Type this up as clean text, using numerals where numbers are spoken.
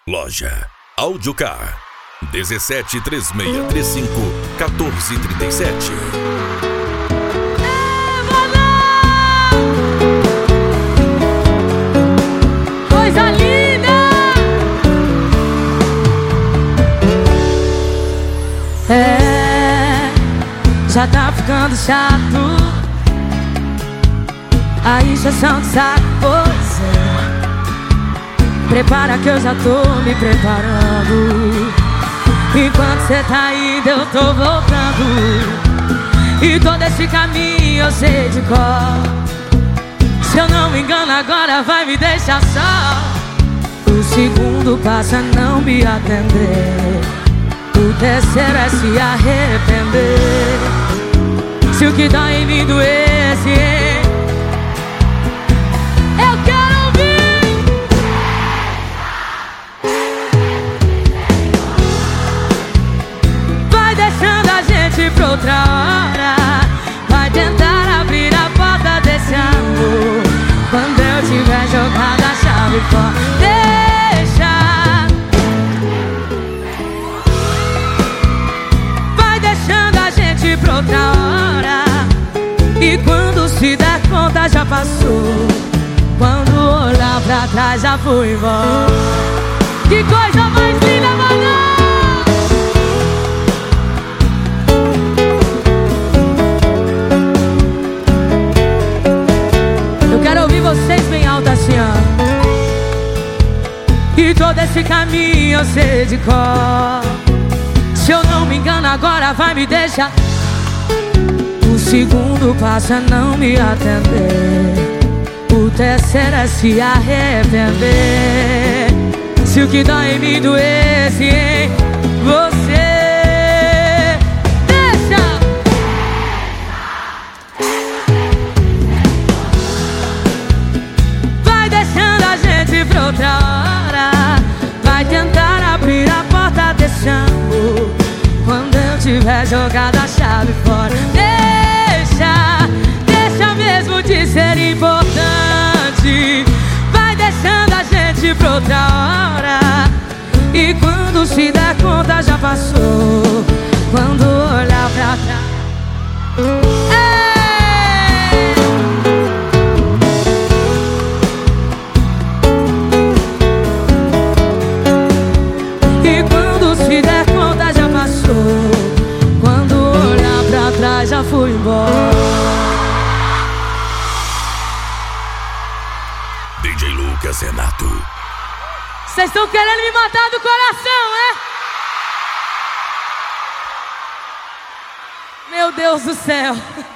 Loja Audiocar 1736351437. Coisa linda! Já tá ficando chato a injeção de saco, pois é. Prepara que eu já tô me preparando. Enquanto cê tá indo eu tô voltando. E todo esse caminho eu sei de cor. Se eu não me engano agora vai me deixar só. O segundo passa a não me atender. O terceiro é se arrepender. Se o que dói em mim doesse, eu quero ouvir. Vai deixando a gente pra outra hora. Vai tentar abrir a porta desse amor. Quando eu tiver jogado a chave fora, deixa. Vai deixando a gente pra outra hora. E quando se der conta já passou. Quando olhar pra trás já fui embora. Que coisa mais linda, mano! Eu quero ouvir vocês bem alto assim, ó. E todo esse caminho eu sei de cor. Se eu não me engano agora vai me deixar. O segundo passa a não me atender. O terceiro é se arrepender. Se o que dói em mim doesse em você, deixa. Vai deixando a gente pra outra hora. Vai tentar abrir a porta desse amor. Quando eu tiver jogado a chave fora, deixa mesmo de ser importante. Vai deixando a gente pra outra hora. E quando se der conta já passou. Quando olhar pra trás, e quando se der conta já passou. Quando olhar pra trás já fui embora. DJ Lucas Renato. Vocês estão querendo me matar do coração, é? Meu Deus do céu.